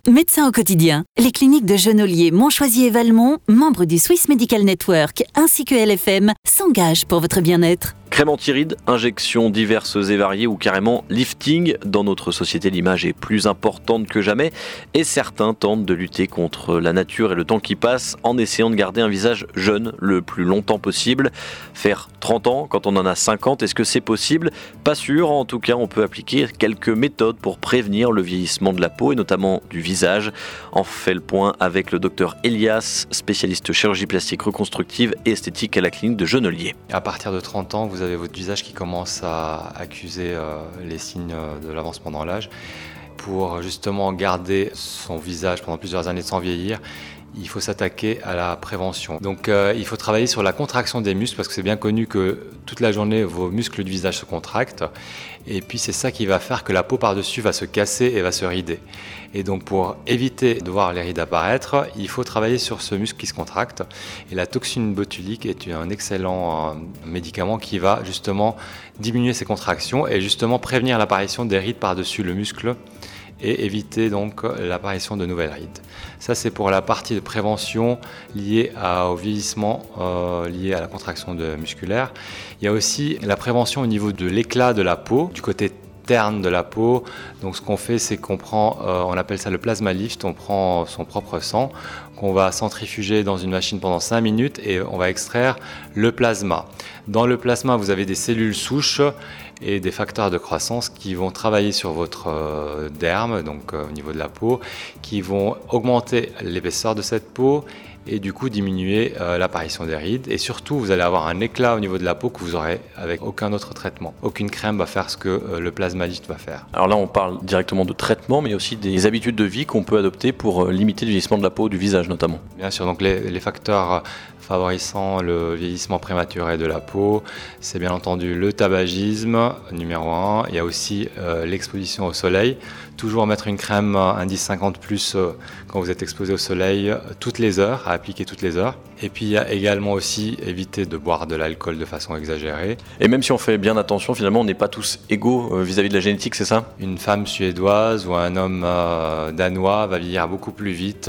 Médecins au quotidien, les cliniques de Genolier, Montchoisier et Valmont, membres du Swiss Medical Network, ainsi que LFM, s'engagent pour votre bien-être. Crème anti-rides, injections diverses et variées ou carrément lifting. Dans notre société, l'image est plus importante que jamais et certains tentent de lutter contre la nature et le temps qui passe en essayant de garder un visage jeune le plus longtemps possible. Faire 30 ans quand on en a 50, est-ce que c'est possible ? Pas sûr, en tout cas on peut appliquer quelques méthodes pour prévenir le vieillissement de la peau et notamment du visage. On fait le point avec le docteur Elias, spécialiste chirurgie plastique reconstructive et esthétique à la clinique de Genolier. À partir de 30 ans, vous avez votre visage qui commence à accuser les signes de l'avancement dans l'âge. Pour justement garder son visage pendant plusieurs années sans vieillir, il faut s'attaquer à la prévention. Donc il faut travailler sur la contraction des muscles parce que c'est bien connu que toute la journée vos muscles du visage se contractent et puis c'est ça qui va faire que la peau par-dessus va se casser et va se rider. Et donc pour éviter de voir les rides apparaître, il faut travailler sur ce muscle qui se contracte et la toxine botulique est un excellent médicament qui va justement diminuer ces contractions et justement prévenir l'apparition des rides par-dessus le muscle et éviter donc l'apparition de nouvelles rides. Ça c'est pour la partie de prévention liée au vieillissement, liée à la contraction musculaire. Il y a aussi la prévention au niveau de l'éclat de la peau, du côté terne de la peau. Donc ce qu'on fait c'est qu'on prend, on appelle ça le plasma lift, on prend son propre sang, qu'on va centrifuger dans une machine pendant 5 minutes et on va extraire le plasma. Dans le plasma vous avez des cellules souches et des facteurs de croissance qui vont travailler sur votre derme, donc au niveau de la peau, qui vont augmenter l'épaisseur de cette peau et du coup diminuer l'apparition des rides. Et surtout, vous allez avoir un éclat au niveau de la peau que vous aurez avec aucun autre traitement. Aucune crème va faire ce que le plasma lift va faire. Alors là, on parle directement de traitement, mais aussi des habitudes de vie qu'on peut adopter pour limiter le vieillissement de la peau, du visage notamment. Bien sûr, donc les facteurs favorisant le vieillissement prématuré de la peau, c'est bien entendu le tabagisme, numéro 1. Il y a aussi l'exposition au soleil. Toujours mettre une crème indice 50+, quand vous êtes exposé au soleil toutes les heures, à appliquer toutes les heures. Et puis il y a également aussi éviter de boire de l'alcool de façon exagérée. Et même si on fait bien attention, finalement on n'est pas tous égaux vis-à-vis de la génétique, c'est ça ? Une femme suédoise ou un homme danois va vieillir beaucoup plus vite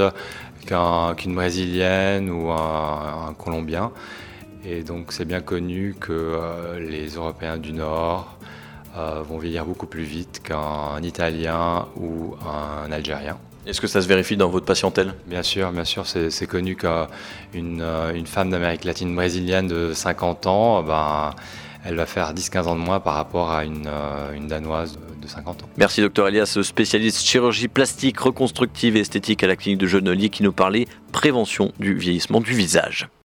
qu'une brésilienne ou un colombien. Et donc c'est bien connu que les Européens du Nord vont vieillir beaucoup plus vite qu'un Italien ou un Algérien. Est-ce que ça se vérifie dans votre patientèle ? Bien sûr, c'est connu qu'une femme d'Amérique latine brésilienne de 50 ans, elle va faire 10-15 ans de moins par rapport à une Danoise de 50 ans. Merci Dr Elias, spécialiste chirurgie plastique, reconstructive et esthétique à la clinique de Genolier qui nous parlait prévention du vieillissement du visage.